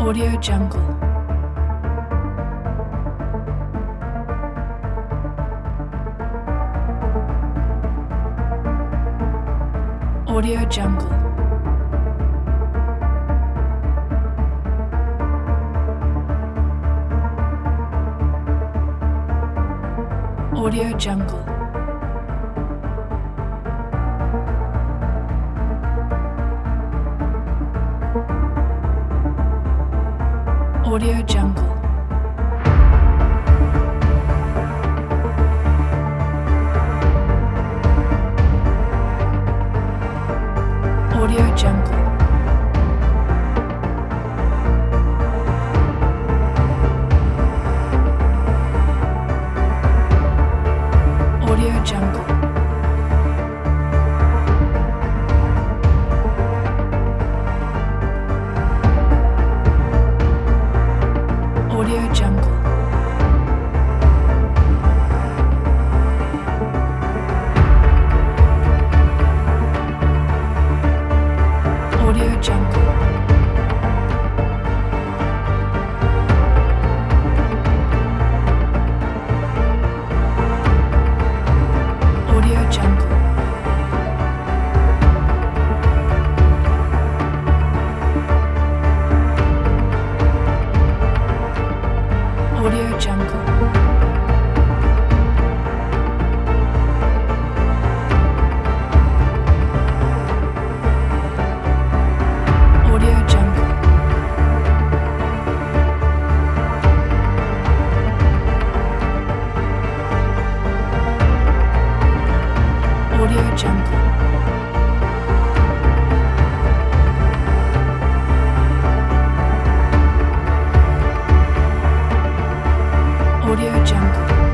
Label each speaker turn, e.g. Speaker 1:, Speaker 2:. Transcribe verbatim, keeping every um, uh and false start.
Speaker 1: Audio Jungle. Audio Jungle. Audio Jungle. Audio Jungle. Audio Jungle. Audio Jungle. Audio Jungle. Audio Jungle. Audio Jungle. Audio Jungle. Audio Jungle. Audio Jungle. Audio Jungle.